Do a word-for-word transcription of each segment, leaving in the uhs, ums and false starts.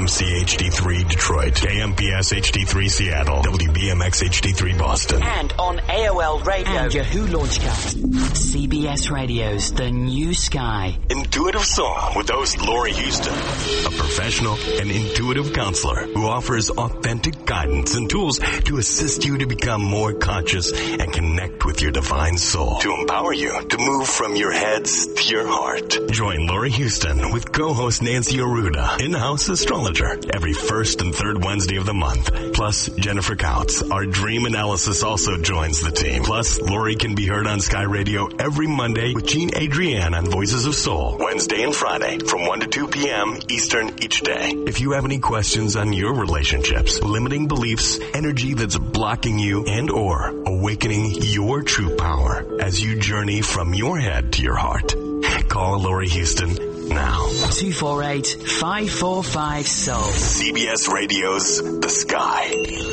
M C H D three Detroit, K M P S H D three Seattle, W B M X H D three Boston. And on A O L Radio and Yahoo Launchcast. C B S Radio's The New Sky. Intuitive Soul with host Lori Houston, a professional and intuitive counselor who offers authentic guidance and tools to assist you to become more conscious and connect with your divine soul, to empower you to move from your heads to your heart. Join Lori Houston with co-host Nancy Arruda, in-house astrologer, every first and third Wednesday of the month. Plus, Jennifer Couts, our dream analysis, also joins the team. Plus, Lori can be heard on Sky Radio every Monday with Jean Adrienne on Voices of Soul, Wednesday and Friday from one to two p.m. Eastern each day. If you have any questions on your relationships, limiting beliefs, energy that's blocking you, and or awakening your true power as you journey from your head to your heart, call Lori Houston now. two four eight, five four five, S O U L. C B S Radio's The Sky.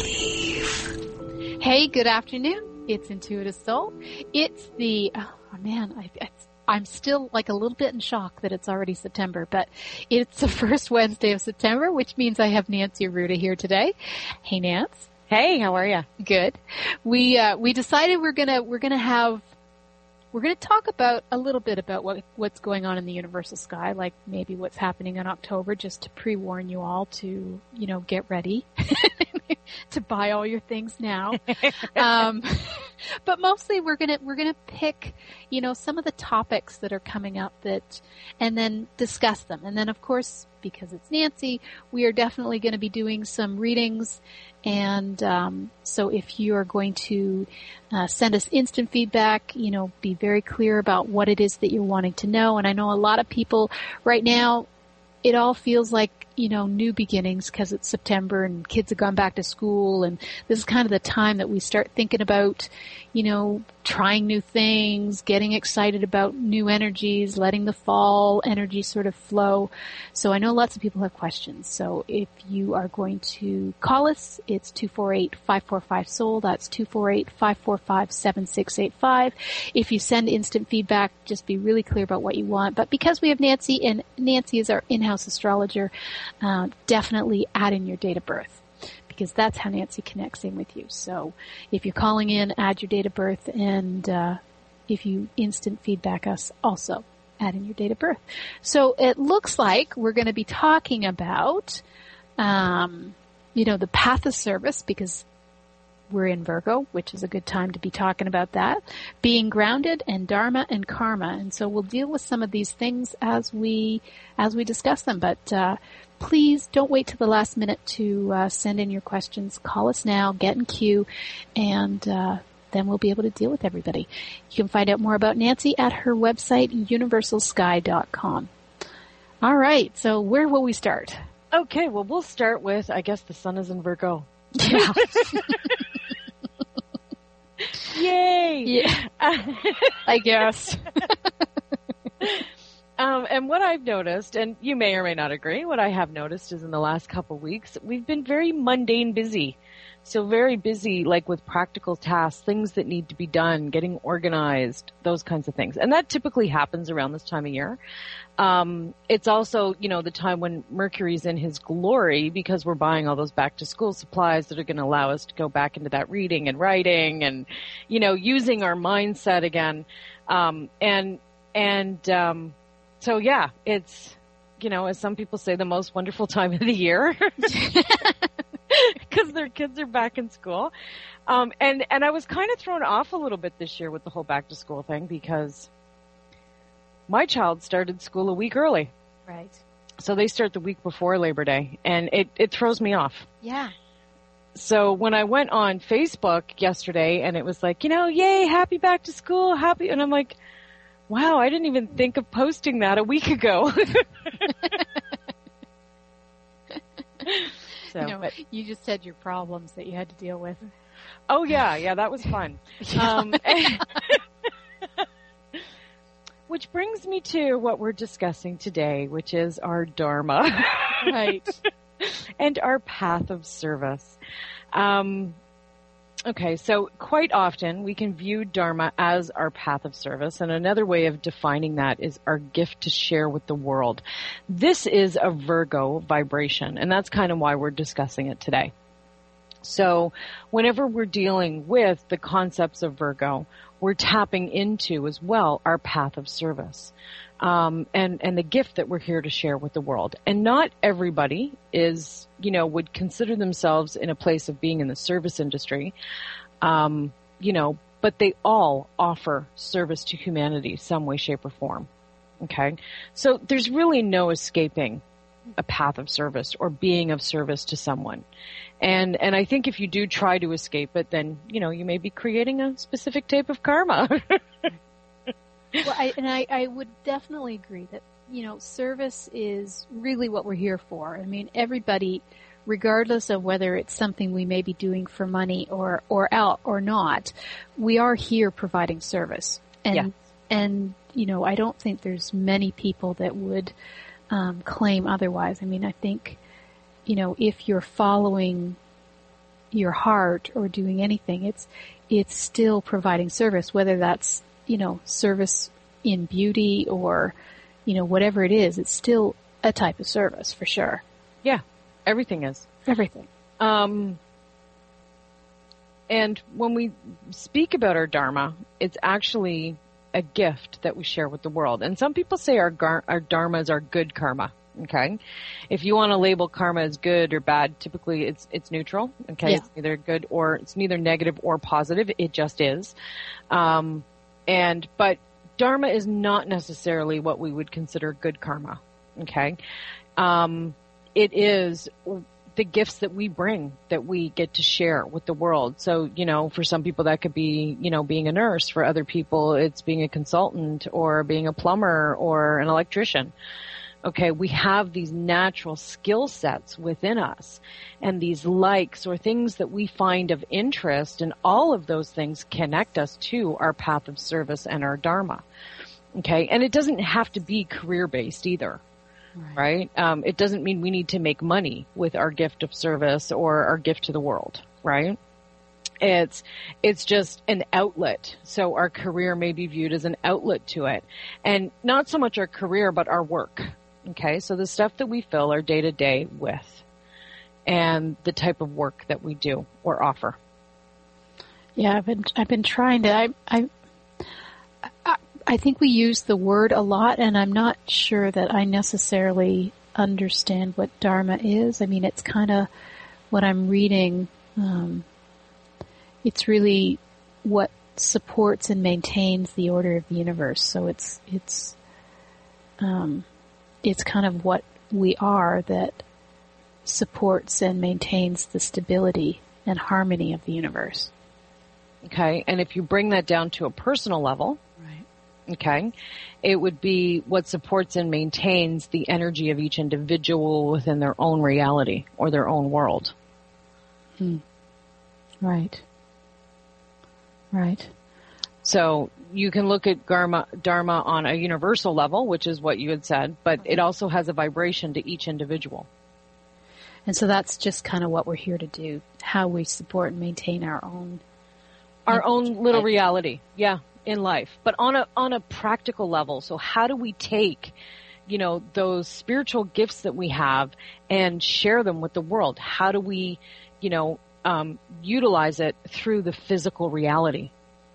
Believe. Hey, good afternoon. It's Intuitive Soul. It's the, oh man, I, it's, I'm still like a little bit in shock that it's already September, but it's the first Wednesday of September, which means I have Nancy Arruda here today. Hey, Nance. Hey, how are you? Good. We, uh, we decided we're gonna, we're gonna have We're going to talk about a little bit about what what's going on in the universal sky, like maybe what's happening in October, just to pre-warn you all to, you know, get ready to buy all your things now. um, but mostly we're going to we're going to pick, you know, some of the topics that are coming up that, and then discuss them. And then, of course, because it's Nancy, we are definitely going to be doing some readings. And um, so if you are going to uh, send us instant feedback, you know, be very clear about what it is that you're wanting to know. And I know a lot of people right now, it all feels like, you know, new beginnings because it's September and kids have gone back to school. And this is kind of the time that we start thinking about, you know, trying new things, getting excited about new energies, letting the fall energy sort of flow. So I know lots of people have questions. So if you are going to call us, it's two four eight, five four five, S O U L. That's two four eight, five four five, seven six eight five. If you send instant feedback, just be really clear about what you want. But because we have Nancy, and Nancy is our in-house astrologer, uh, definitely add in your date of birth, because that's how Nancy connects in with you. So if you're calling in, add your date of birth, and uh, if you instant feedback us, also add in your date of birth. So it looks like we're going to be talking about, um, you know, the path of service, because we're in Virgo, which is a good time to be talking about that, being grounded, and Dharma and Karma. And so we'll deal with some of these things as we as we discuss them. But uh, please don't wait till the last minute to uh, send in your questions. Call us now, get in queue, and uh, then we'll be able to deal with everybody. You can find out more about Nancy at her website, universal sky dot com. All right, so where will we start? Okay, well, we'll start with, I guess the sun is in Virgo. Yeah. Yay! Yeah, I guess. um, and what I've noticed, and you may or may not agree, what I have noticed is in the last couple of weeks, we've been very mundane busy. So very busy, like with practical tasks, things that need to be done, getting organized, those kinds of things. And that typically happens around this time of year. Um, it's also, you know, the time when Mercury's in his glory, because we're buying all those back to school supplies that are going to allow us to go back into that reading and writing and, you know, using our mindset again. Um, and, and, um, so yeah, it's, you know, as some people say, the most wonderful time of the year. Because their kids are back in school. Um, and, and I was kind of thrown off a little bit this year with the whole back to school thing, because my child started school a week early. Right. So they start the week before Labor Day, and it, it throws me off. Yeah. So when I went on Facebook yesterday and it was like, you know, yay, happy back to school, happy. And I'm like, wow, I didn't even think of posting that a week ago. So, you know, but, you just said your problems that you had to deal with. Oh, yeah. Yeah, that was fun. um, which brings me to what we're discussing today, which is our Dharma. Right. And our path of service. Um, Okay, so quite often we can view Dharma as our path of service, and another way of defining that is our gift to share with the world. This is a Virgo vibration, and that's kind of why we're discussing it today. So whenever we're dealing with the concepts of Virgo, we're tapping into as well our path of service. Um, and, and the gift that we're here to share with the world. And not everybody is, you know, would consider themselves in a place of being in the service industry, um, you know, but they all offer service to humanity some way, shape, or form. Okay? So there's really no escaping a path of service or being of service to someone. And, and I think if you do try to escape it, then, you know, you may be creating a specific type of karma. Well, I, and I, I would definitely agree that, you know, service is really what we're here for. I mean, everybody, regardless of whether it's something we may be doing for money or, or out or not, we are here providing service. And, yeah. and, you know, I don't think there's many people that would, um, claim otherwise. I mean, I think, you know, if you're following your heart or doing anything, it's, it's still providing service, whether that's, you know, service in beauty or, you know, whatever it is, it's still a type of service for sure. Yeah, everything is. Everything. Um, and when we speak about our Dharma, it's actually a gift that we share with the world. And some people say our, gar- our Dharma is our good karma. Okay. If you want to label karma as good or bad, typically it's, it's neutral. Okay. Yeah. It's neither good or it's neither negative or positive. It just is. Um, And, but Dharma is not necessarily what we would consider good karma. Okay. Um, it is the gifts that we bring that we get to share with the world. So, you know, for some people that could be, you know, being a nurse. For other people, it's being a consultant or being a plumber or an electrician. Okay, we have these natural skill sets within us and these likes or things that we find of interest, and all of those things connect us to our path of service and our Dharma. Okay, and it doesn't have to be career-based either, right? right? Um, it doesn't mean we need to make money with our gift of service or our gift to the world, right? It's, it's just an outlet. So our career may be viewed as an outlet to it. And not so much our career, but our work. Okay, so the stuff that we fill our day-to-day with and the type of work that we do or offer. Yeah, I've been I've been trying to I I I, I think we use the word a lot, and I'm not sure that I necessarily understand what Dharma is. I mean, it's kind of what I'm reading. Um, it's really what supports and maintains the order of the universe. So it's it's um it's kind of what we are that supports and maintains the stability and harmony of the universe. Okay, and if you bring that down to a personal level, right? Okay, it would be what supports and maintains the energy of each individual within their own reality or their own world. Hmm. Right. Right. So you can look at Dharma, Dharma on a universal level, which is what you had said, but it also has a vibration to each individual. And so that's just kind of what we're here to do, how we support and maintain our own our own little reality, yeah, in life. But on a on a practical level, so how do we take, you know, those spiritual gifts that we have and share them with the world? How do we, you know, um, utilize it through the physical reality?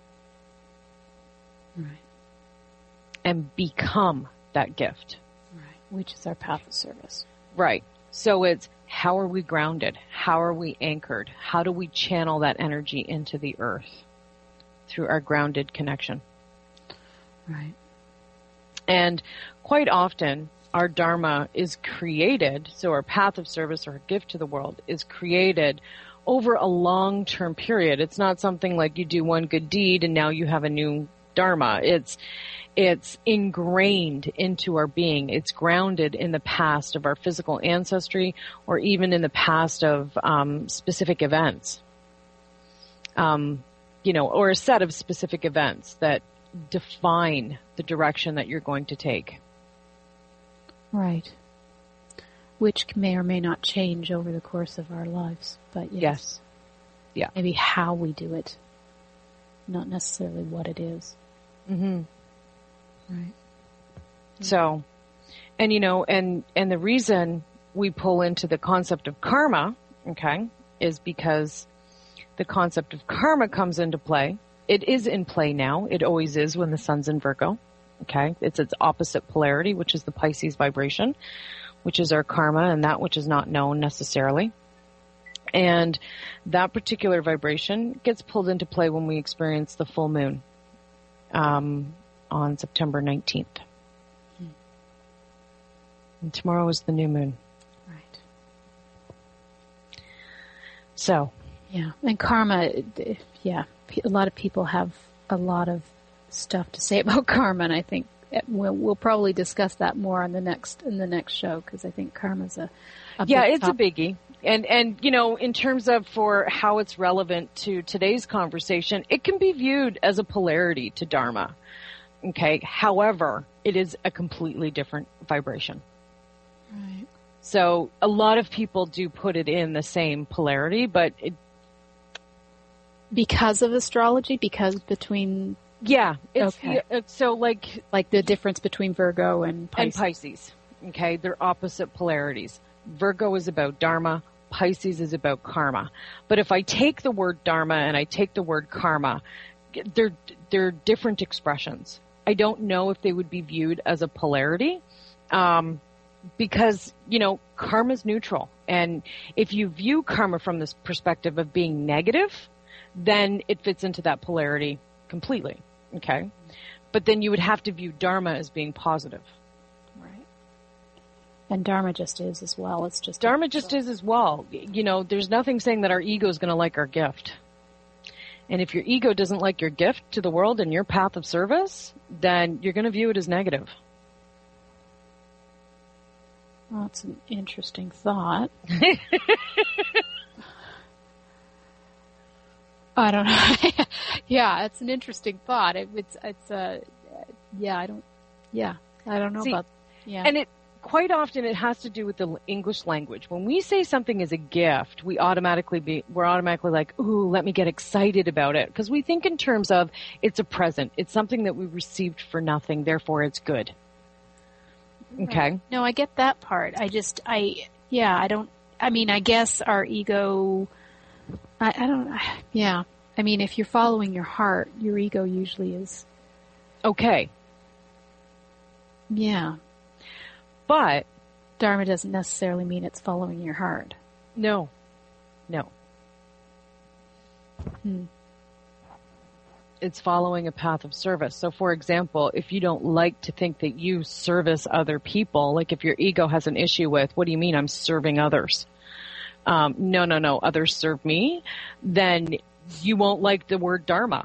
Right. And become that gift. Right. Which is our path of service. Right. So it's how are we grounded? How are we anchored? How do we channel that energy into the earth through our grounded connection? Right. And quite often our Dharma is created, so our path of service or gift to the world is created over a long-term period. It's not something like you do one good deed and now you have a new Dharma. It's it's ingrained into our being. It's grounded in the past of our physical ancestry, or even in the past of um, specific events. Um, you know, or a set of specific events that define the direction that you're going to take. Right. Which may or may not change over the course of our lives, but yes. Yes. Yeah. Maybe how we do it, not necessarily what it is. Mm-hmm. Right. So, and you know, and, and the reason we pull into the concept of karma, okay, is because the concept of karma comes into play. It is in play now. It always is when the sun's in Virgo. Okay. It's its opposite polarity, which is the Pisces vibration, which is our karma and that which is not known necessarily. And that particular vibration gets pulled into play when we experience the full moon, um, on September nineteenth. Hmm. And tomorrow is the new moon. Right. So. Yeah. And karma, yeah. A lot of people have a lot of stuff to say about karma, and I think we'll, we'll probably discuss that more on the next in the next show, because I think karma's a, a yeah, big it's topic. a biggie. And and you know, in terms of for how it's relevant to today's conversation, it can be viewed as a polarity to Dharma. Okay, however, it is a completely different vibration. Right. So a lot of people do put it in the same polarity, but it, because of astrology, because between yeah, it's, okay. it's so like like the difference between Virgo and Pisces. and Pisces. Okay, they're opposite polarities. Virgo is about Dharma. Pisces is about karma. But if I take the word Dharma and I take the word karma, they're they're different expressions. I don't know if they would be viewed as a polarity, um, because you know karma's neutral, and if you view karma from this perspective of being negative, then it fits into that polarity completely, okay? But then you would have to view Dharma as being positive. Right. And Dharma just is as well. It's just Dharma just is as well. You know, there's nothing saying that our ego is going to like our gift. And if your ego doesn't like your gift to the world and your path of service, then you're going to view it as negative. Well, that's an interesting thought. I don't know. Yeah, it's an interesting thought. It, it's, it's, uh, yeah, I don't, yeah, I don't know See, about, yeah. And it, quite often it has to do with the English language. When we say something is a gift, we automatically be, we're automatically like, ooh, let me get excited about it. Because we think in terms of it's a present. It's something that we received for nothing. Therefore it's good. Okay. Right. No, I get that part. I just, I, yeah, I don't, I mean, I guess our ego, I, I don't, yeah. I mean, if you're following your heart, your ego usually is. Okay. Yeah. But. Dharma doesn't necessarily mean it's following your heart. No. No. Hmm. It's following a path of service. So for example, if you don't like to think that you service other people, like if your ego has an issue with, what do you mean I'm serving others? Um, no, no, no, others serve me, then you won't like the word Dharma.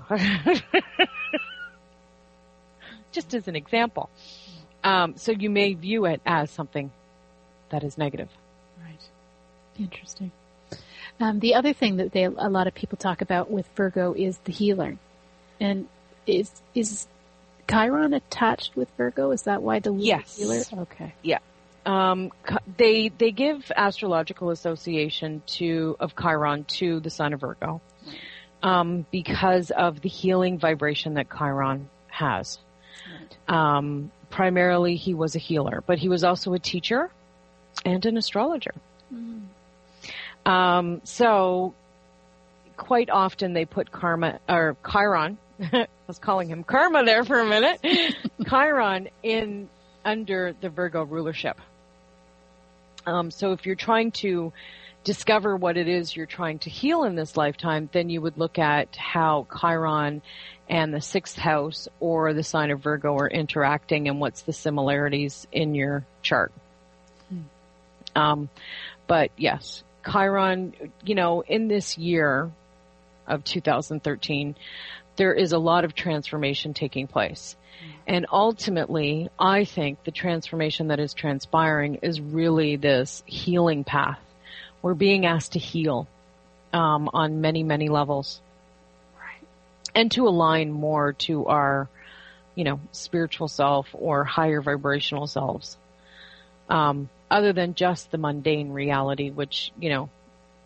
Just as an example. Um, so you may view it as something that is negative. Right. Interesting. Um, the other thing that they, a lot of people talk about with Virgo is the healer. And is is Chiron attached with Virgo? Is that why the yes. healer? Okay. Yeah. Um, they they give astrological association to of Chiron to the sign of Virgo, um, because of the healing vibration that Chiron has. Right. Um, primarily, he was a healer, but he was also a teacher and an astrologer. Mm. Um, so quite often they put karma or Chiron. I was calling him karma there for a minute. Chiron in under the Virgo rulership. Um, so if you're trying to discover what it is you're trying to heal in this lifetime, then you would look at how Chiron and the sixth house or the sign of Virgo are interacting and what's the similarities in your chart. Hmm. Um, but yes, Chiron, you know, in this year of two thousand thirteen, there is a lot of transformation taking place. And ultimately, I think the transformation that is transpiring is really this healing path. We're being asked to heal um, on many, many levels. Right. And to align more to our, you know, spiritual self or higher vibrational selves. Um, other than just the mundane reality, which, you know,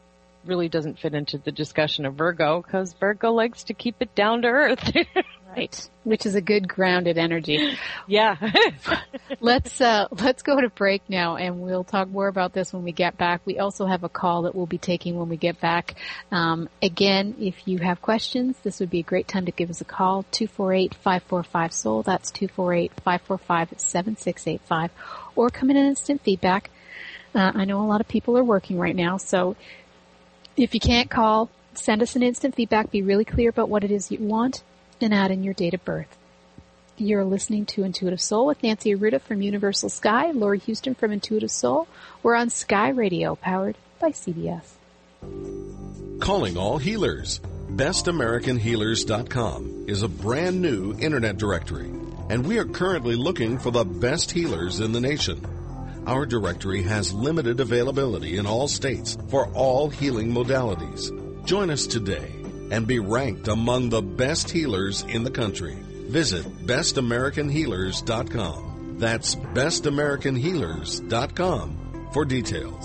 really doesn't fit into the discussion of Virgo because Virgo likes to keep it down to earth. Right. Which is a good grounded energy. Yeah. let's, uh, let's go to break now and we'll talk more about this when we get back. We also have a call that we'll be taking when we get back. Um, again, if you have questions, this would be a great time to give us a call, two four eight, five four five, S O U L. That's two four eight, five four five, seven six eight five. Or come in an instant feedback. Uh, I know a lot of people are working right now, so if you can't call, send us an instant feedback. Be really clear about what it is you want and add in your date of birth. You're listening to Intuitive Soul with Nancy Arruda from Universal Sky, Laurie Houston from Intuitive Soul. We're on Sky Radio, powered by C B S. Calling all healers. best american healers dot com is a brand new internet directory, and we are currently looking for the best healers in the nation. Our directory has limited availability in all states for all healing modalities. Join us today and be ranked among the best healers in the country. Visit best american healers dot com. That's best american healers dot com for details.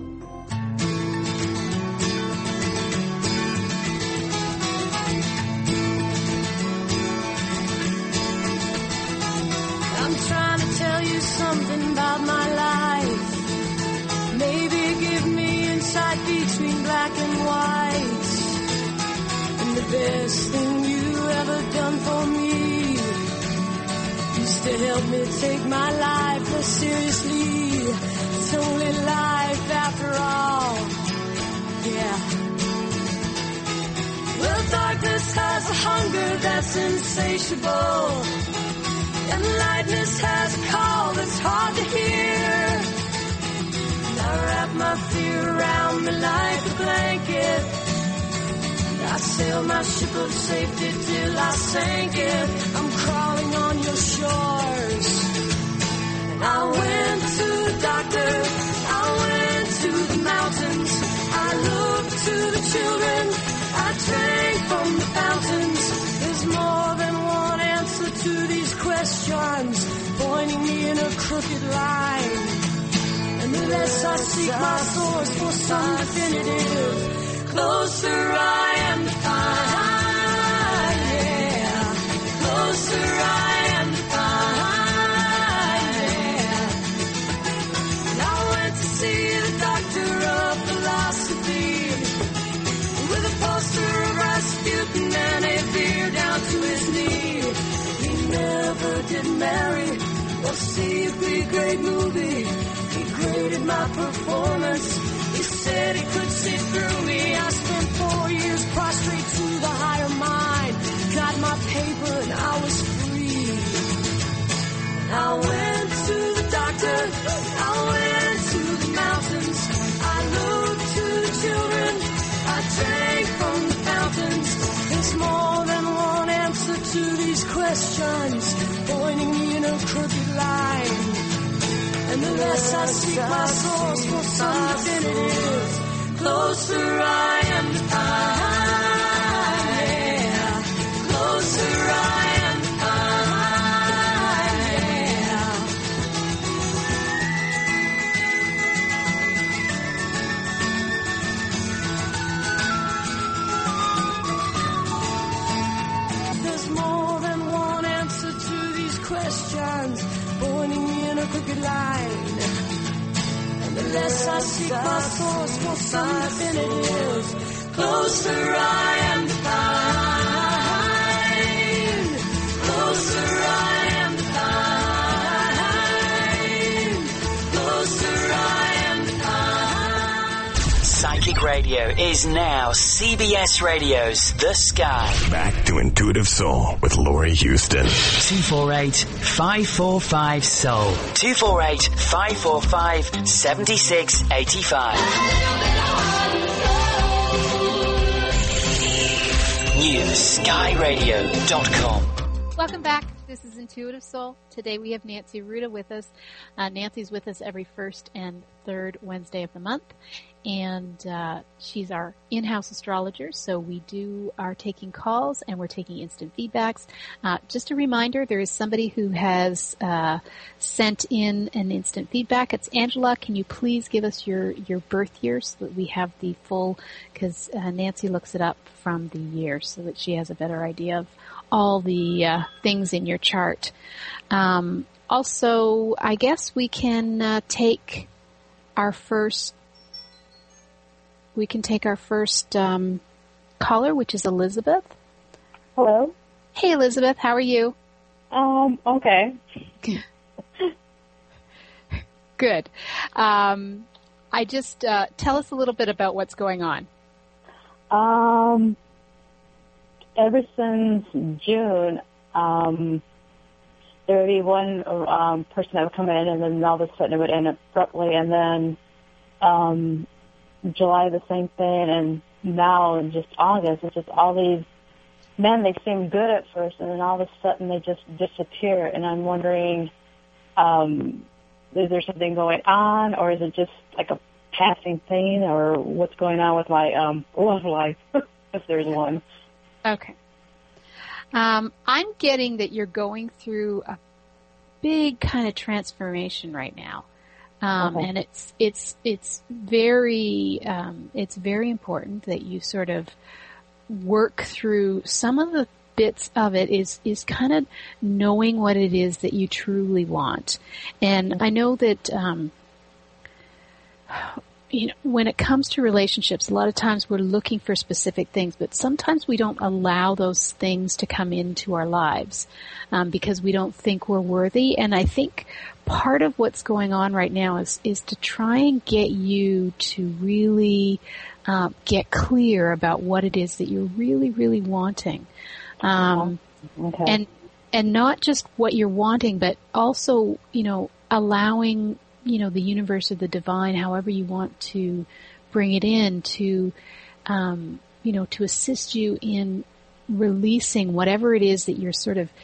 I'm trying to tell you something about my life. Maybe give me insight between black and white. And the best thing you ever done for me is to help me take my life less seriously. It's only life after all. Yeah. Well, darkness has a hunger that's insatiable. And lightness has a call that's hard to hear. And I wrap my fear around me like a blanket. And I sail my ship of safety till I sank it. I'm crawling on your shores. And I went to the doctor. I went to the mountains. I looked to the children. I drank from the fountains. There's more than one answer to these questions, pointing me in a crooked line. And the less I seek my source for some definitive, closer I am to find. Yeah, closer I am to find. Yeah. And I went to see the doctor of philosophy with a poster of Rasputin and a beer down to his knee. He never did marry or see a big great movie. He graded my performance. He said he could see through me. I spent four years prostrate to the higher mind. Got my paper and I was free. I went to the doctor. I went to the mountains. I looked to the children. I drank from the fountains. There's more than one answer to these questions, pointing me in a crooked line. And the less I seek my source for some definitive, closer I am to find. Yeah, closer I am to find. There's more than one answer to these questions, pointing me in a crooked line. And the less I seek my source for some definitive, closer I am to find. Closer I am to find. Closer I am to find. Psychic Radio is now C B S Radio's The Sky. Back to Intuitive Soul with Laurie Houston. two four eight, five four five, S O U L. two four eight, five four five, seven six eight five. New sky radio dot com. Welcome back This is Intuitive Soul. Today we have Nancy Arruda with us. Uh, Nancy's with us every first and third Wednesday of the month. And uh, she's our in-house astrologer, so we do are taking calls and we're taking instant feedbacks. Uh, just a reminder, there is somebody who has uh, sent in an instant feedback. It's Angela. Can you please give us your, your birth year so that we have the full, because uh, Nancy looks it up from the year so that she has a better idea of all the uh, things in your chart. Um, also, I guess we can uh, take our first we can take our first um, caller, which is Elizabeth. Hello. Hey, Elizabeth, how are you? Um. Okay. Good. Um, I just uh, tell us a little bit about what's going on. Um. Ever since June, um, there would be one um, person that would come in, and then all of a sudden it would end abruptly, and then um, July the same thing, and now in just August, it's just all these men. They seem good at first, and then all of a sudden they just disappear. And I'm wondering, um, is there something going on, or is it just like a passing thing, or what's going on with my um, love life, if there's one? Okay. Um, I'm getting that you're going through a big kind of transformation right now. Um, okay. and it's, it's, it's very, um, it's very important that you sort of work through some of the bits of it is, is kind of knowing what it is that you truly want. And I know that, um, you know, when it comes to relationships, a lot of times we're looking for specific things, but sometimes we don't allow those things to come into our lives um, because we don't think we're worthy. And I think part of what's going on right now is is to try and get you to really uh, get clear about what it is that you're really, really wanting, um, okay. and and not just what you're wanting, but also, you know, allowing, you know, the universe or the divine, however you want to bring it in, to, um, you know, to assist you in releasing whatever it is that you're sort of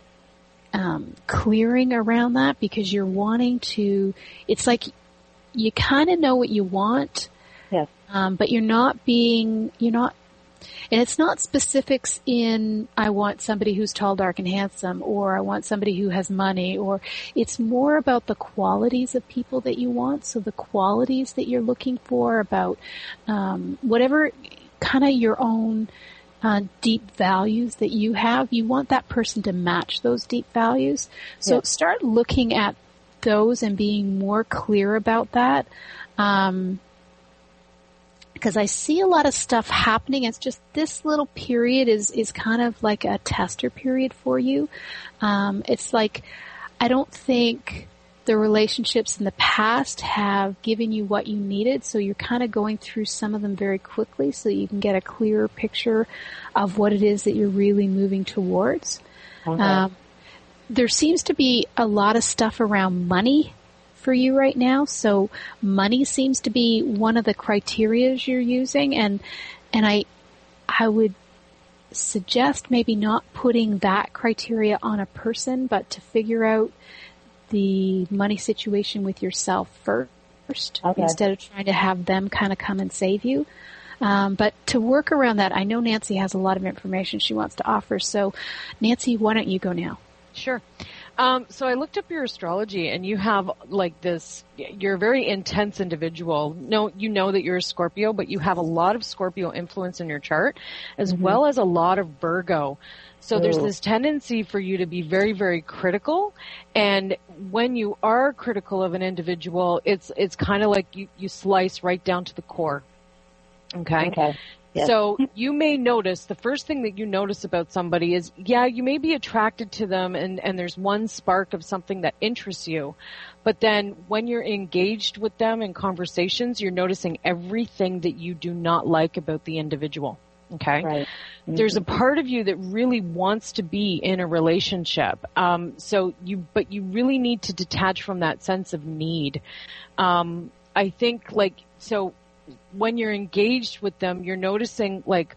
um, clearing around that, because you're wanting to, it's like you kind of know what you want, yes. um, but you're not being, you're not, and it's not specifics in, I want somebody who's tall, dark, and handsome, or I want somebody who has money, or it's more about the qualities of people that you want. So the qualities that you're looking for about um, whatever kind of your own uh, deep values that you have, you want that person to match those deep values. So yes. start looking at those and being more clear about that. Um, Because I see a lot of stuff happening. It's just this little period is, is kind of like a tester period for you. Um, it's like, I don't think the relationships in the past have given you what you needed, so you're kind of going through some of them very quickly so you can get a clearer picture of what it is that you're really moving towards. Okay. Um, there seems to be a lot of stuff around money for you right now. So money seems to be one of the criteria you're using, and and I I would suggest maybe not putting that criteria on a person, but to figure out the money situation with yourself first, okay. instead of trying to have them kind of come and save you. Um, but to work around that, I know Nancy has a lot of information she wants to offer. So Nancy, why don't you go now? Sure. Um, so I looked up your astrology, and you have like this, you're a very intense individual. No, you know that you're a Scorpio, but you have a lot of Scorpio influence in your chart, as mm-hmm. well as a lot of Virgo. So Ooh. There's this tendency for you to be very, very critical. And when you are critical of an individual, it's, it's kind of like you, you slice right down to the core. Okay. Okay. Yes. So you may notice, the first thing that you notice about somebody is, yeah, you may be attracted to them, and, and there's one spark of something that interests you. But then when you're engaged with them in conversations, you're noticing everything that you do not like about the individual. Okay? Right. Mm-hmm. There's a part of you that really wants to be in a relationship. Um, so you, but you really need to detach from that sense of need. Um, I think like, so when you're engaged with them, you're noticing like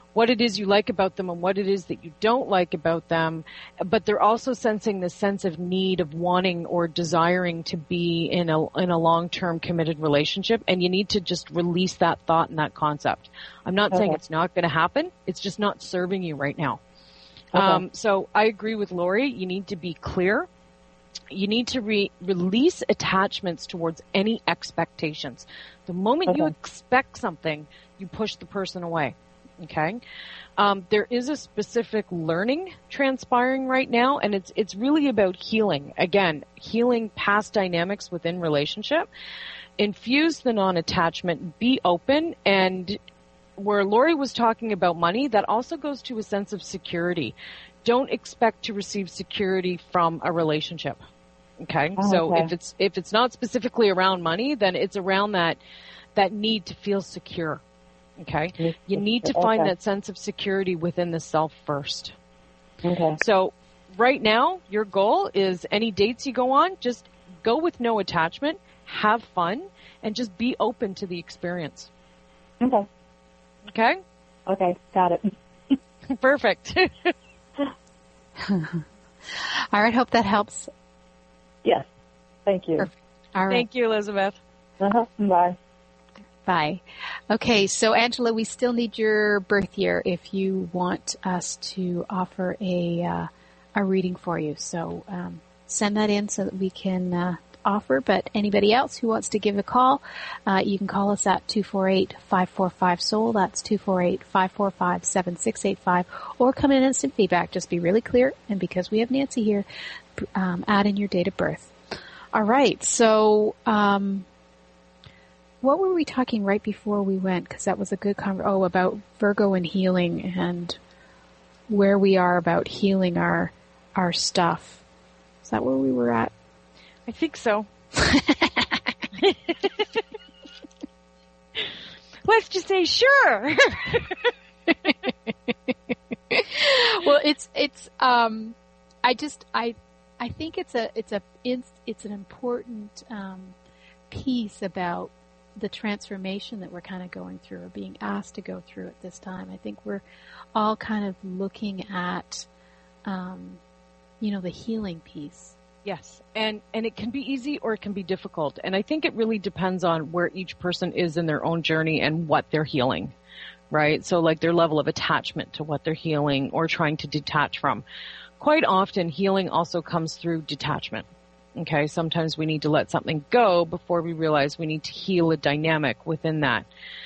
what it is you like about them and what it is that you don't like about them. But they're also sensing this sense of need of wanting or desiring to be in a, in a long-term committed relationship. And you need to just release that thought and that concept. I'm not Okay. saying it's not going to happen. It's just not serving you right now. Okay. Um, so I agree with Lori. You need to be clear. You need to re- release attachments towards any expectations. The moment you Okay. expect something, you push the person away. Okay? Um, there is a specific learning transpiring right now, and it's it's really about healing. Again, healing past dynamics within relationship. Infuse the non-attachment. Be open. And where Lori was talking about money, that also goes to a sense of security. Don't expect to receive security from a relationship. Okay? Oh, So okay. if it's if it's not specifically around money, then it's around that that need to feel secure. Okay? You need to find Okay. that sense of security within the self first. Okay. So right now, your goal is any dates you go on, just go with no attachment, have fun, and just be open to the experience. Okay. Okay? Okay. Got it. Perfect. All right. Hope that helps. Yes. Thank you. Perfect. All right. Thank you, Elizabeth. Uh-huh. Bye. Bye. Okay, so Angela, we still need your birth year if you want us to offer a uh, a reading for you. So um, send that in so that we can uh, offer. But anybody else who wants to give a call, uh, you can call us at two four eight, five four five, S O U L. That's two four eight, five four five, seven six eight five. Or come in instant feedback. Just be really clear. And because we have Nancy here, um, add in your date of birth. All right, so... Um, what were we talking right before we went? Because that was a good conversation. Oh, about Virgo and healing and where we are about healing our our stuff. Is that where we were at? I think so. Let's just say sure. Well, it's it's um, I just I I think it's a it's a it's, it's an important um, piece about the transformation that we're kind of going through or being asked to go through at this time. I think we're all kind of looking at, um, you know, the healing piece. Yes, and and it can be easy or it can be difficult. And I think it really depends on where each person is in their own journey and what they're healing, right? So like their level of attachment to what they're healing or trying to detach from. Quite often, healing also comes through detachment. Okay, sometimes we need to let something go before we realize we need to heal a dynamic within that.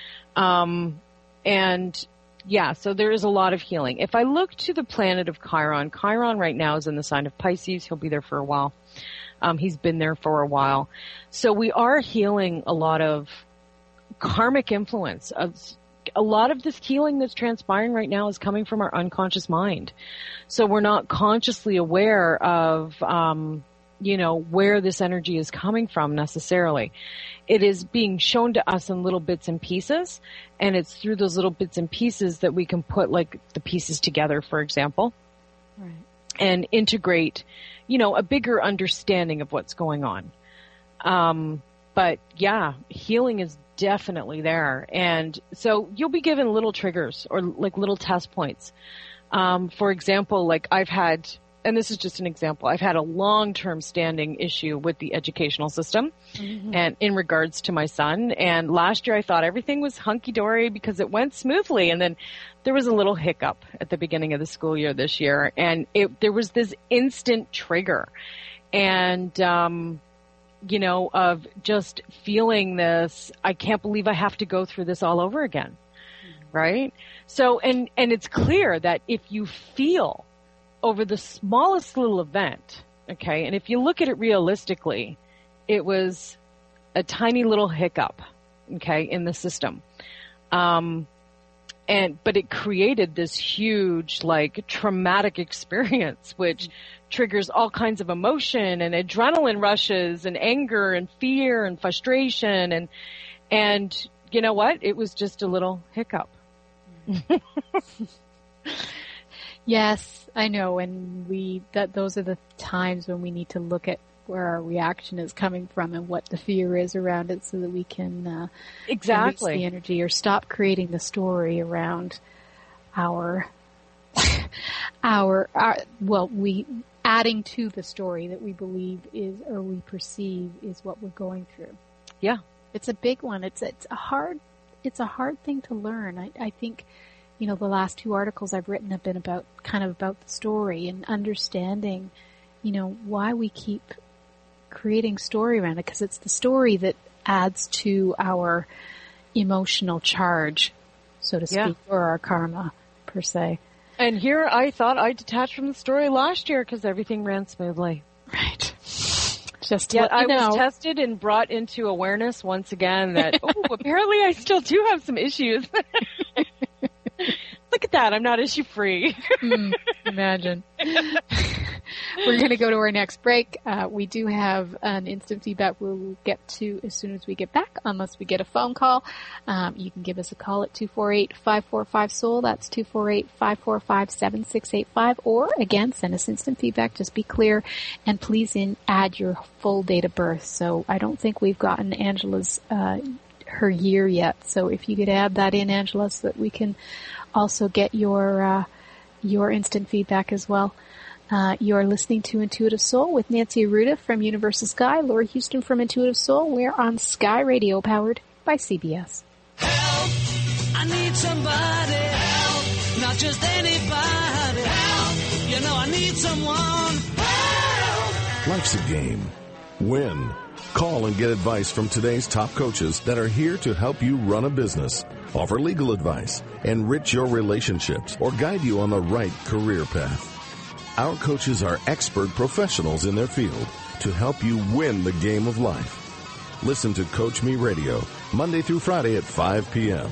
Um, and yeah, so there is a lot of healing. If I look to the planet of Chiron, Chiron right now is in the sign of Pisces. He'll be there for a while. Um, he's been there for a while. So we are healing a lot of karmic influence. Of, a lot of this healing that's transpiring right now is coming from our unconscious mind. So we're not consciously aware of, um, you know, where this energy is coming from necessarily. It is being shown to us in little bits and pieces, and it's through those little bits and pieces that we can put like the pieces together, for example, Right. and integrate, you know, a bigger understanding of what's going on. Um, but yeah, healing is definitely there. And so you'll be given little triggers or like little test points. Um, for example, like I've had, and this is just an example, I've had a long-term standing issue with the educational system mm-hmm. and in regards to my son. And last year I thought everything was hunky-dory because it went smoothly. And then there was a little hiccup at the beginning of the school year this year. And it, there was this instant trigger. And, um, you know, of just feeling this, I can't believe I have to go through this all over again. Mm-hmm. Right? So, and, and it's clear that if you feel over the smallest little event, okay, and if you look at it realistically, it was a tiny little hiccup, okay, in the system. Um, and, but it created this huge, like, traumatic experience, which triggers all kinds of emotion and adrenaline rushes and anger and fear and frustration. And, and you know what? It was just a little hiccup. Yes, I know, and we that those are the times when we need to look at where our reaction is coming from and what the fear is around it, so that we can uh, exactly release the energy or stop creating the story around our, our, our, well, we, adding to the story that we believe is, or we perceive is what we're going through. Yeah. It's a big one. It's, it's a hard, it's a hard thing to learn. I, I think, you know, the last two articles I've written have been about, kind of about the story and understanding, you know, why we keep creating story around it, because it's the story that adds to our emotional charge, so to speak, yeah. or our karma, per se. And here I thought I detached from the story last year because everything ran smoothly. Right. Just to Yet let I you know. was tested and brought into awareness once again that, oh, apparently I still do have some issues. Look at that. I'm not issue free. mm, imagine. We're going to go to our next break. Uh, we do have an instant feedback we'll get to as soon as we get back, unless we get a phone call. Um, you can give us a call at two four eight, five four five, S O U L. That's two four eight, five four five, seven six eight five. Or, again, send us instant feedback. Just be clear. And please in, add your full date of birth. So I don't think we've gotten Angela's uh, her year yet. So if you could add that in, Angela, so that we can also get your uh, your instant feedback as well. Uh, you're listening to Intuitive Soul with Nancy Arruda from Universal Sky, Laurie Houston from Intuitive Soul. We're on Sky Radio, powered by C B S. Help! I need somebody. Help! Not just anybody. Help! You know I need someone. Help! Life's a game. Win. Call and get advice from today's top coaches that are here to help you run a business, offer legal advice, enrich your relationships, or guide you on the right career path. Our coaches are expert professionals in their field to help you win the game of life. Listen to Coach Me Radio, Monday through Friday at five p.m.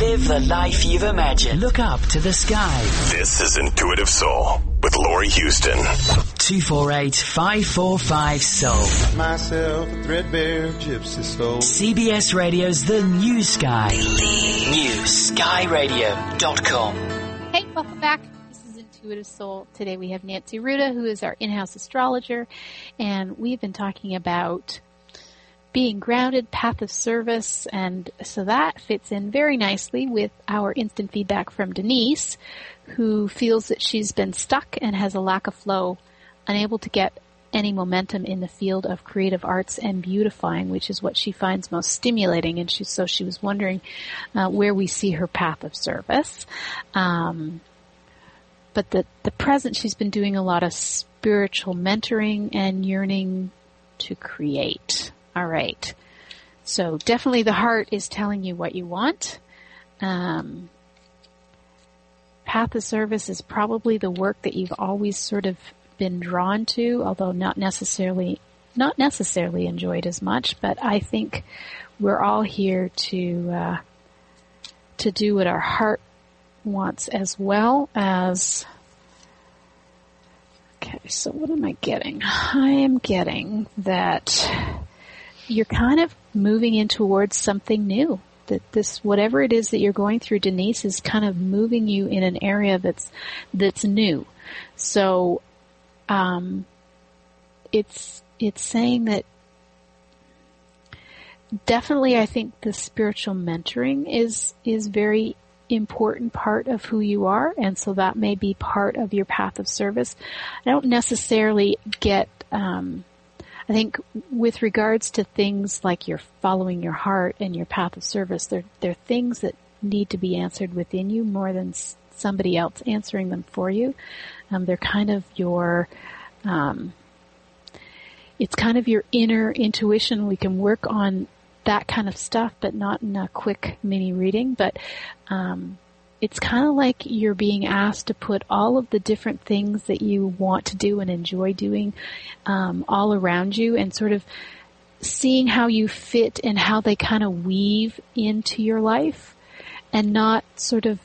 Live the life you've imagined. Look up to the sky. This is Intuitive Soul with Laurie Houston. two four eight, five four five, soul. Myself a threadbare gypsy soul. C B S Radio's The New Sky. New Sky Radio dot com. Hey, welcome back. This is Intuitive Soul. Today we have Nancy Ruda, who is our in-house astrologer, and we've been talking about being grounded, path of service, and so that fits in very nicely with our instant feedback from Denise, who feels that she's been stuck and has a lack of flow, unable to get any momentum in the field of creative arts and beautifying, which is what she finds most stimulating. And she, so she was wondering uh, where we see her path of service. Um, but the, the present, she's been doing a lot of spiritual mentoring and yearning to create. All right. So definitely the heart is telling you what you want. Um, path of service is probably the work that you've always sort of been drawn to, although not necessarily, not necessarily enjoyed as much, but I think we're all here to, uh, to do what our heart wants as well as, okay, so what am I getting? I am getting that you're kind of moving in towards something new. That this, whatever it is that you're going through, Denise, is kind of moving you in an area that's, that's new. So, um, it's, it's saying that definitely I think the spiritual mentoring is, is very important part of who you are. And so that may be part of your path of service. I don't necessarily get, um, I think with regards to things like you're following your heart and your path of service, they're, they're things that need to be answered within you more than s- somebody else answering them for you. Um, they're kind of your, um, it's kind of your inner intuition. We can work on that kind of stuff, but not in a quick mini reading. But um, it's kind of like you're being asked to put all of the different things that you want to do and enjoy doing um, all around you and sort of seeing how you fit and how they kind of weave into your life and not sort of,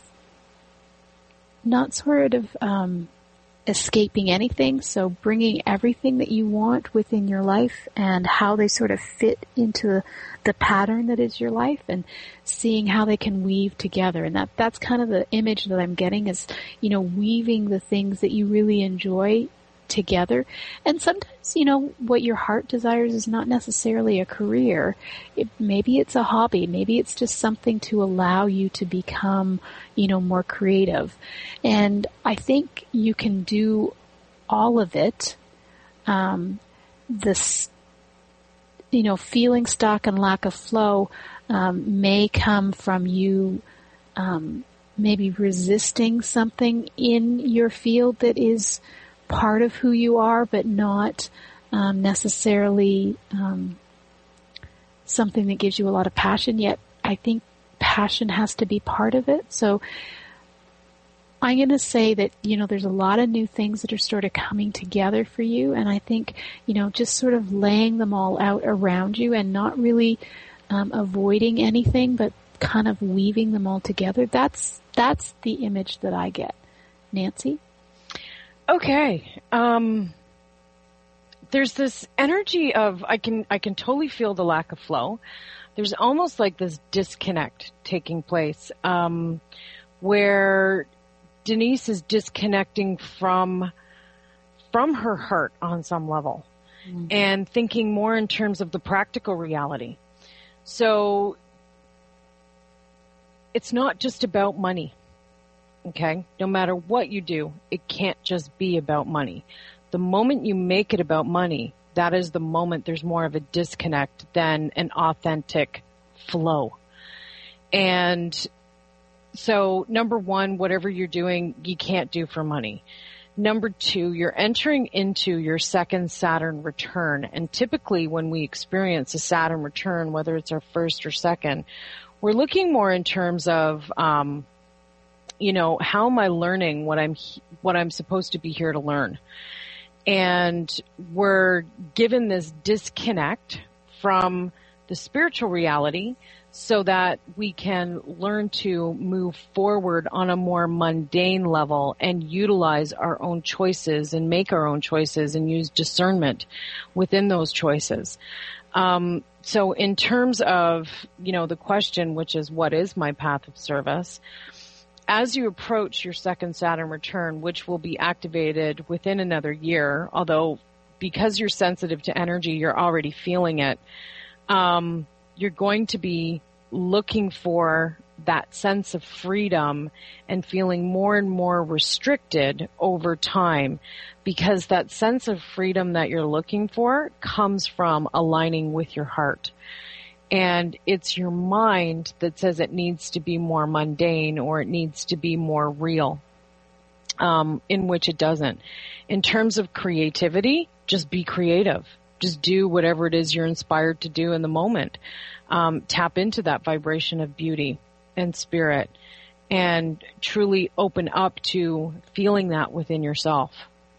not sort of um, escaping anything. So bringing everything that you want within your life and how they sort of fit into the pattern that is your life and seeing how they can weave together. And that, that's kind of the image that I'm getting is, you know, weaving the things that you really enjoy together. And sometimes, you know, what your heart desires is not necessarily a career. It, maybe it's a hobby. Maybe it's just something to allow you to become, you know, more creative. And I think you can do all of it. Um, this, you know, feeling stuck and lack of flow um, may come from you um, maybe resisting something in your field that is part of who you are, but not um, necessarily um, something that gives you a lot of passion. Yet I think passion has to be part of it. So I'm going to say that, you know, there's a lot of new things that are sort of coming together for you. And I think, you know, just sort of laying them all out around you and not really um, avoiding anything, but kind of weaving them all together. That's, that's the image that I get. Nancy? Okay. Um, there's this energy of, I can, I can totally feel the lack of flow. There's almost like this disconnect taking place, um, where Denise is disconnecting from, from her heart on some level mm-hmm. and thinking more in terms of the practical reality. So it's not just about money. Okay. No matter what you do, it can't just be about money. The moment you make it about money, that is the moment there's more of a disconnect than an authentic flow. And so number one, whatever you're doing, you can't do for money. Number two, you're entering into your second Saturn return. And typically when we experience a Saturn return, whether it's our first or second, we're looking more in terms of, um, you know, how am I learning what I'm, what I'm supposed to be here to learn? And we're given this disconnect from the spiritual reality. so that we can learn to move forward on a more mundane level and utilize our own choices and make our own choices and use discernment within those choices. Um, so in terms of, you know, the question, which is what is my path of service, as you approach your second Saturn return, which will be activated within another year, although because you're sensitive to energy, you're already feeling it, um, you're going to be looking for that sense of freedom and feeling more and more restricted over time, because that sense of freedom that you're looking for comes from aligning with your heart. And it's your mind that says it needs to be more mundane or it needs to be more real, um, in which it doesn't. In terms of creativity, just be creative. Just do whatever it is you're inspired to do in the moment. Um, tap into that vibration of beauty and spirit and truly open up to feeling that within yourself.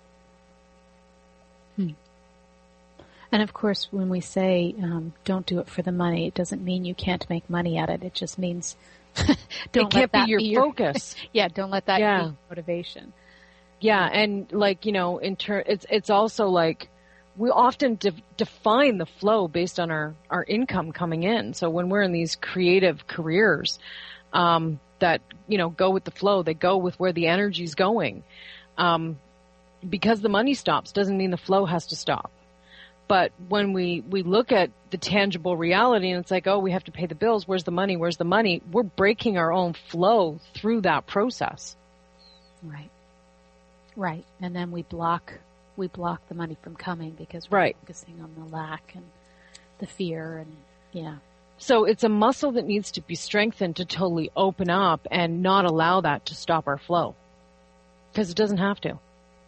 Hmm. And of course, when we say um, don't do it for the money, it doesn't mean you can't make money at it. It just means don't it can't let that be your be your focus. Yeah, don't let that yeah. be motivation. Yeah, and like, you know, in ter- it's it's also like we often de- define the flow based on our, our income coming in. So when we're in these creative careers um, that, you know, go with the flow, they go with where the energy's going. Um, because the money stops doesn't mean the flow has to stop. But when we, we look at the tangible reality and it's like, oh, we have to pay the bills, where's the money, where's the money? We're breaking our own flow through that process. Right. Right. And then we block we block the money from coming because we're right. focusing on the lack and the fear and yeah. So it's a muscle that needs to be strengthened to totally open up and not allow that to stop our flow. Because it doesn't have to.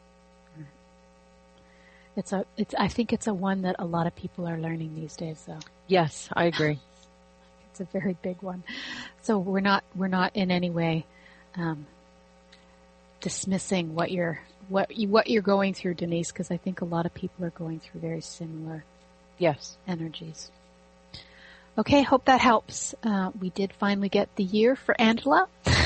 It's a it's I think it's a one that a lot of people are learning these days though. Yes, I agree. It's a very big one. So we're not we're not in any way um dismissing what you're what you, what you're going through, Denise, because I think a lot of people are going through very similar yes energies. Okay, hope that helps. Uh, we did finally get the year for Angela,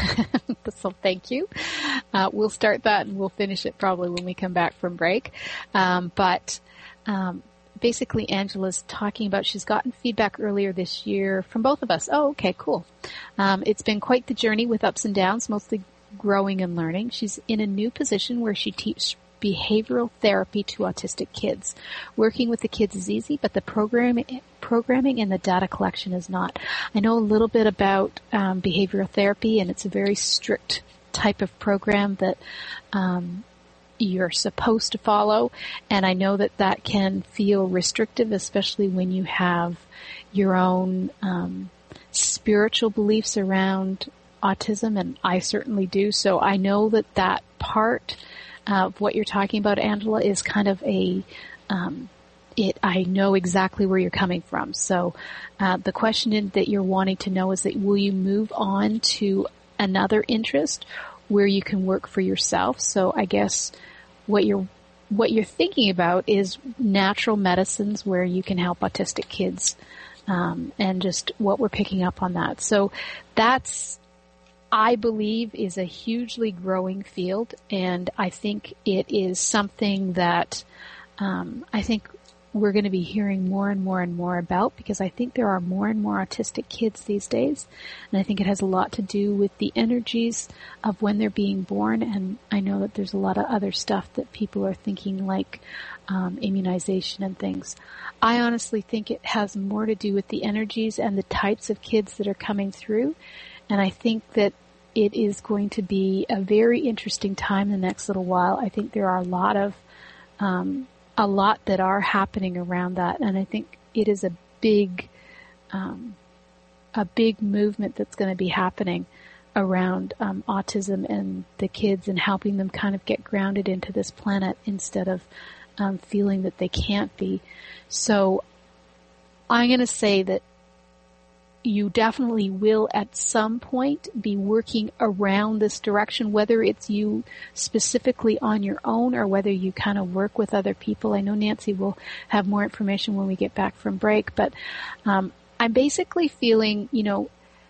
so thank you. Uh, we'll start that and we'll finish it probably when we come back from break. Um, but um, basically, Angela's talking about she's gotten feedback earlier this year from both of us. Oh, okay, cool. Um, it's been quite the journey with ups and downs, mostly growing and learning. She's in a new position where she teaches behavioral therapy to autistic kids. Working with the kids is easy, but the programming, programming and the data collection is not. I know a little bit about um, behavioral therapy, and it's a very strict type of program that um, you're supposed to follow, and I know that that can feel restrictive, especially when you have your own um, spiritual beliefs around autism, and I certainly do. So I know that that part of what you're talking about, Angela, is kind of a, um, it, I know exactly where you're coming from. So uh, the question that you're wanting to know is that will you move on to another interest where you can work for yourself? So I guess what you're what you're thinking about is natural medicines where you can help autistic kids, um, and just what we're picking up on that. So that's, I believe, is a hugely growing field, and I think it is something that um, I think we're going to be hearing more and more and more about, because I think there are more and more autistic kids these days, and I think it has a lot to do with the energies of when they're being born, and I know that there's a lot of other stuff that people are thinking, like um, immunization and things. I honestly think it has more to do with the energies and the types of kids that are coming through, and I think that it is going to be a very interesting time the next little while. I think there are a lot of, um, a lot that are happening around that, and I think it is a big, um, a big movement that's going to be happening around um, autism and the kids, and helping them kind of get grounded into this planet instead of um, feeling that they can't be. So I'm going to say that you definitely will at some point be working around this direction, whether it's you specifically on your own or whether you kind of work with other people. I know Nancy will have more information when we get back from break, but um, I'm basically feeling, you know,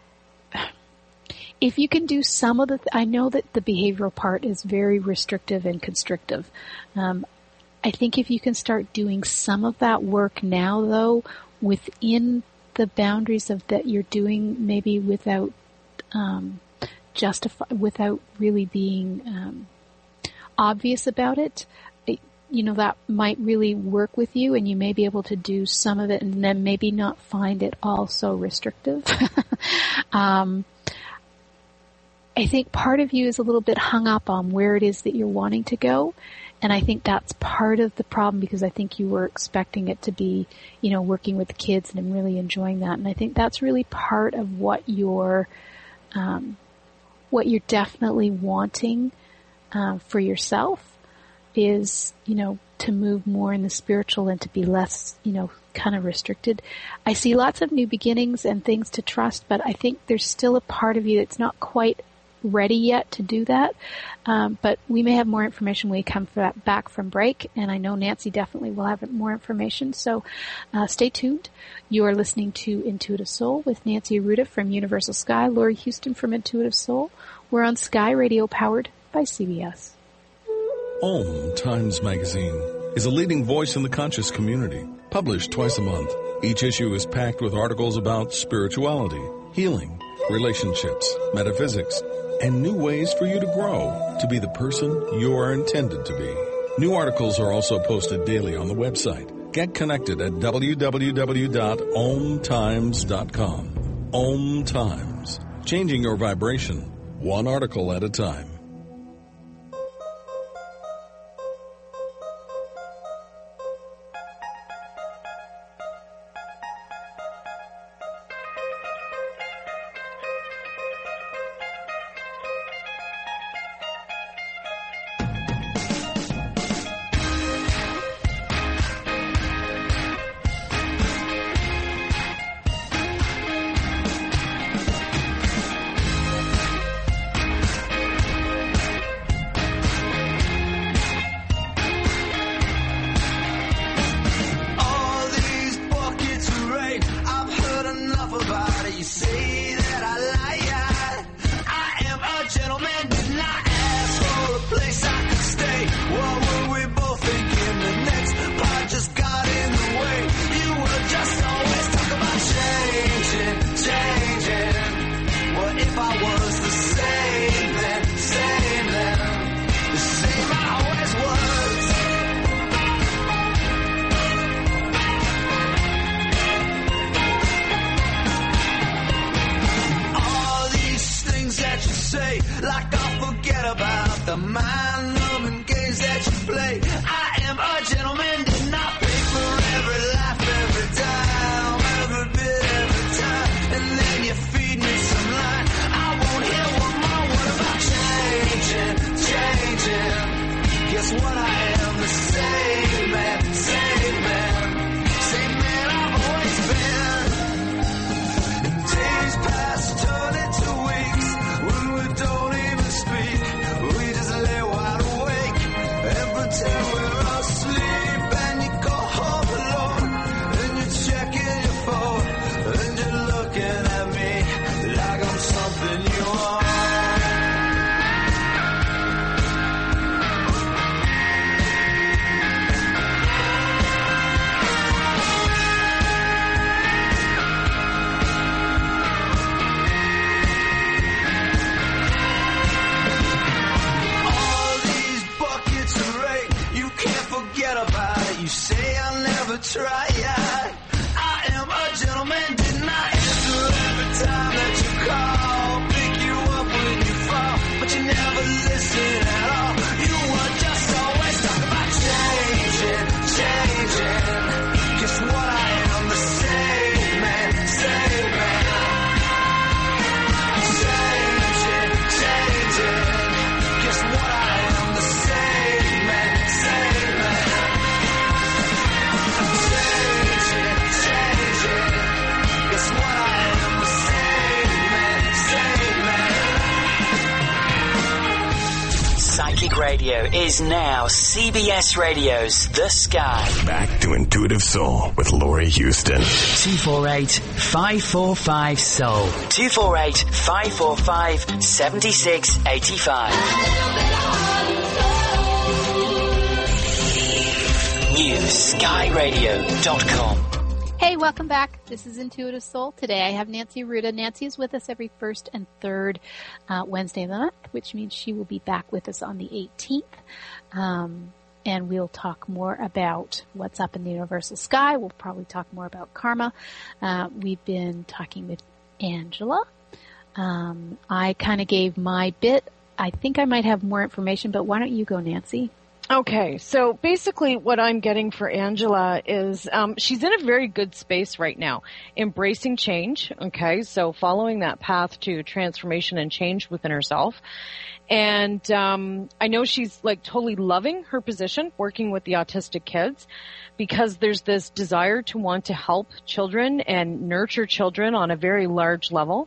if you can do some of the, th- I know that the behavioral part is very restrictive and constrictive. Um, I think if you can start doing some of that work now, though, within the boundaries of that you're doing, maybe without um, justify, without really being um, obvious about it, it, you know, that might really work with you, and you may be able to do some of it, and then maybe not find it all so restrictive. um, I think part of you is a little bit hung up on where it is that you're wanting to go. And I think that's part of the problem, because I think you were expecting it to be, you know, working with kids, and I'm really enjoying that. And I think that's really part of what you're, um, what you're definitely wanting, uh, for yourself is, you know, to move more in the spiritual and to be less, you know, kind of restricted. I see lots of new beginnings and things to trust, but I think there's still a part of you that's not quite ready yet to do that. Um, but we may have more information when we come back from break, and I know Nancy definitely will have more information. So uh, stay tuned. You are listening to Intuitive Soul with Nancy Arruda from Universal Sky, Laurie Houston from Intuitive Soul. We're on Sky Radio, powered by C B S. Om Times Magazine is a leading voice in the conscious community, published twice a month. Each issue is packed with articles about spirituality, healing, relationships, metaphysics, and new ways for you to grow to be the person you are intended to be. New articles are also posted daily on the website. Get connected at w w w dot om times dot com. Om Times, changing your vibration, one article at a time. Talk Radio is now C B S Radio's The Sky. Back to Intuitive Soul with Laurie Houston. two four eight, five four five, S O U L. two four eight, five four five, seven six eight five. New sky radio dot com. Hey, welcome back. This is Intuitive Soul. Today I have Nancy Ruda. Nancy is with us every first and third uh, Wednesday of the month, which means she will be back with us on the eighteenth. Um, and we'll talk more about what's up in the universal sky. We'll probably talk more about karma. Uh, we've been talking with Angela. Um, I kind of gave my bit. I think I might have more information, but why don't you go, Nancy? Okay, so basically what I'm getting for Angela is um, she's in a very good space right now, embracing change, okay, so following that path to transformation and change within herself. And um, I know she's like totally loving her position working with the autistic kids because there's this desire to want to help children and nurture children on a very large level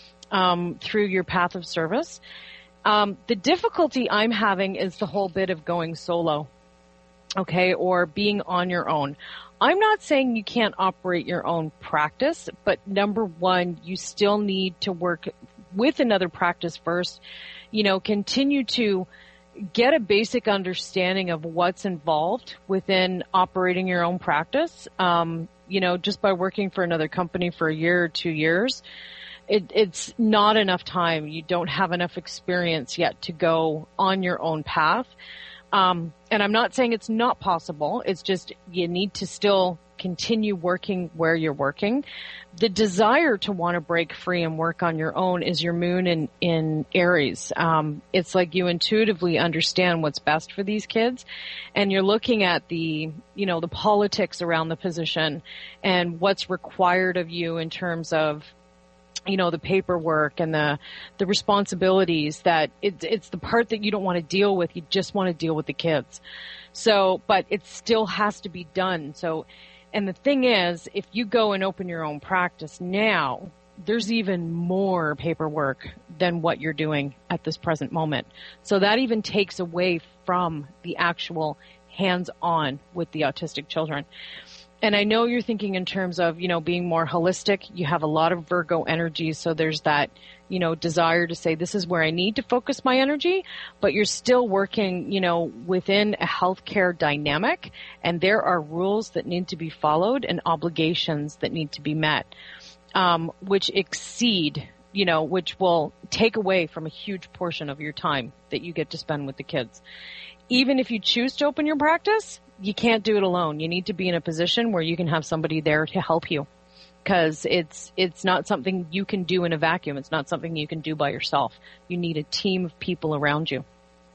um, through your path of service. Um, the difficulty I'm having is the whole bit of going solo, okay, or being on your own. I'm not saying you can't operate your own practice, but number one, you still need to work with another practice first. You know, continue to get a basic understanding of what's involved within operating your own practice. Um, you know, just by working for another company for a year or two years. It, it's not enough time. You don't have enough experience yet to go on your own path. Um, and I'm not saying it's not possible. It's just you need to still continue working where you're working. The desire to want to break free and work on your own is your moon in, in Aries. Um, it's like you intuitively understand what's best for these kids. And you're looking at the, you know, the politics around the position and what's required of you in terms of, you know, the paperwork and the, the responsibilities that it, it's the part that you don't want to deal with. You just want to deal with the kids. So, but it still has to be done. So, and the thing is, if you go and open your own practice now, there's even more paperwork than what you're doing at this present moment. So that even takes away from the actual hands-on with the autistic children. And I know you're thinking in terms of, you know, being more holistic. You have a lot of Virgo energy, so there's that, you know, desire to say, this is where I need to focus my energy, but you're still working, you know, within a healthcare dynamic, and there are rules that need to be followed and obligations that need to be met, um, which exceed, you know, which will take away from a huge portion of your time that you get to spend with the kids. Even if you choose to open your practice, you can't do it alone. You need to be in a position where you can have somebody there to help you, because it's it's not something you can do in a vacuum. It's not something you can do by yourself. You need a team of people around you.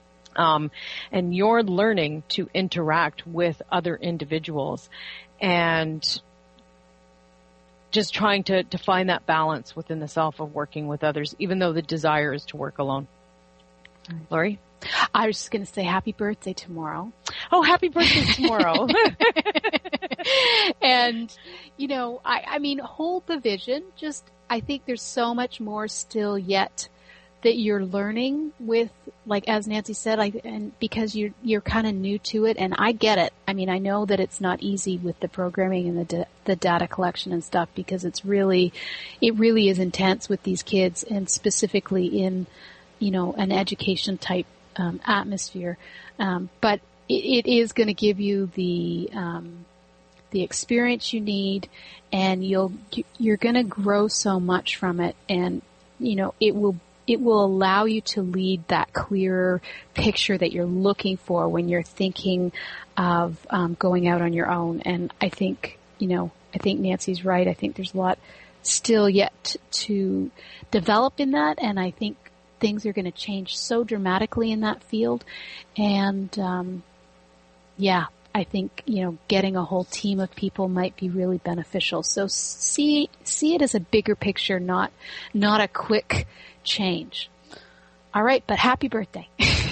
Um, and you're learning to interact with other individuals and just trying to, to find that balance within the self of working with others, even though the desire is to work alone. Laurie? I was just going to say happy birthday tomorrow. Oh, happy birthday tomorrow. And, you know, I, I mean, hold the vision. Just, I think there's so much more still yet that you're learning with, like, as Nancy said, I, and because you're, you're kind of new to it, and I get it. I mean, I know that it's not easy with the programming and the, da- the data collection and stuff, because it's really, it really is intense with these kids, and specifically in, you know, an education type Um, atmosphere, um, but it, it is going to give you the um, the experience you need, and you'll you're going to grow so much from it, and you know it will it will allow you to lead that clearer picture that you're looking for when you're thinking of um, going out on your own. And I think you know I think Nancy's right. I think there's a lot still yet to develop in that, and I think things are going to change so dramatically in that field. And, um, yeah, I think, you know, getting a whole team of people might be really beneficial. So see, see it as a bigger picture, not, not a quick change. All right. But happy birthday.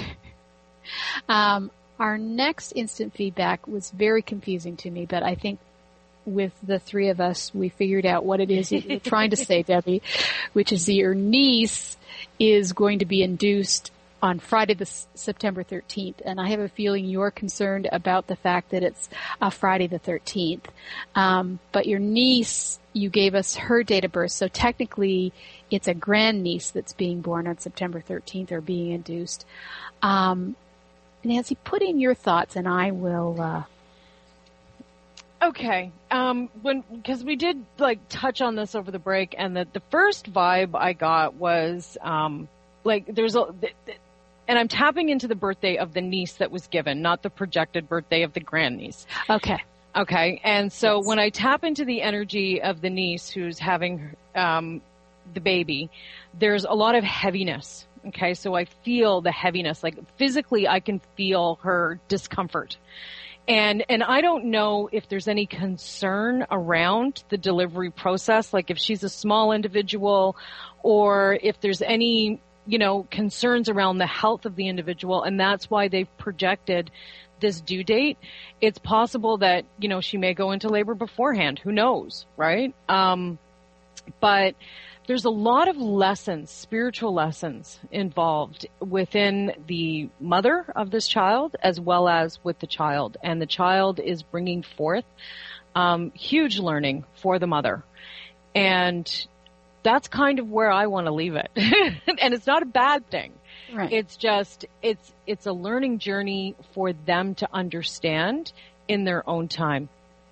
um, our next instant feedback was very confusing to me, but I think with the three of us, we figured out what it is you're trying to say, Debbie, which is that your niece is going to be induced on Friday, the S- September thirteenth, and I have a feeling you're concerned about the fact that it's uh, Friday the thirteenth. Um, but your niece, you gave us her date of birth, so technically it's a grandniece that's being born on September thirteenth or being induced. Um, Nancy, put in your thoughts, and I will. Uh, Okay, um, when because we did like touch on this over the break, and the the first vibe I got was um, like there's a, th- th- and I'm tapping into the birthday of the niece that was given, not the projected birthday of the grandniece. Okay. Okay, and so Yes. when I tap into the energy of the niece who's having um, the baby, there's a lot of heaviness. Okay, so I feel the heaviness, like physically, I can feel her discomfort. And and I don't know if there's any concern around the delivery process, like if she's a small individual or if there's any, you know, concerns around the health of the individual, and that's why they've projected this due date. It's possible that, you know, she may go into labor beforehand. Who knows, right? Um, but there's a lot of lessons, spiritual lessons involved within the mother of this child as well as with the child. And the child is bringing forth um, huge learning for the mother. And that's kind of where I want to leave it. And it's not a bad thing. Right. It's just, it's, it's a learning journey for them to understand in their own time.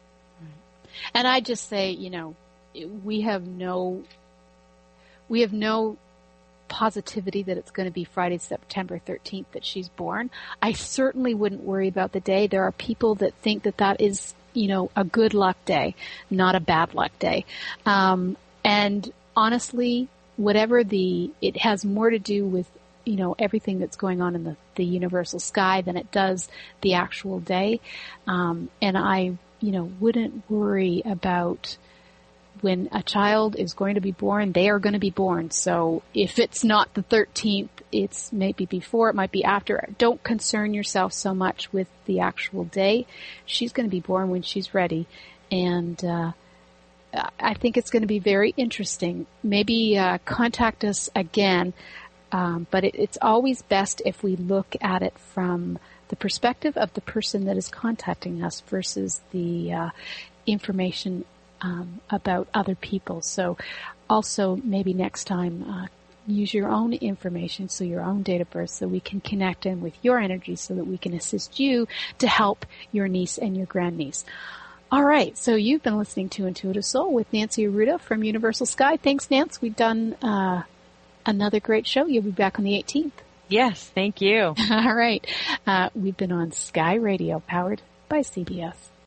And I just say, you know, we have no... We have no positivity that it's going to be Friday, September thirteenth that she's born. I certainly wouldn't worry about the day. There are people that think that that is, you know, a good luck day, not a bad luck day. Um, and honestly, whatever the, it has more to do with, you know, everything that's going on in the, the universal sky than it does the actual day. Um, and I, you know, wouldn't worry about when a child is going to be born, they are going to be born. So if it's not the thirteenth, it's maybe before, it might be after. Don't concern yourself so much with the actual day. She's going to be born when she's ready. And uh, I think it's going to be very interesting. Maybe uh, contact us again. Um, but it, it's always best if we look at it from the perspective of the person that is contacting us versus the uh, information Um, about other people. So also maybe next time uh, use your own information, so your own date of birth, so we can connect in with your energy so that we can assist you to help your niece and your grandniece. All right, so you've been listening to Intuitive Soul with Nancy Arruda from Universal Sky. Thanks, Nance. We've done uh, another great show. You'll be back on the eighteenth. Yes, thank you. All right. Uh, we've been on Sky Radio, powered by C B S.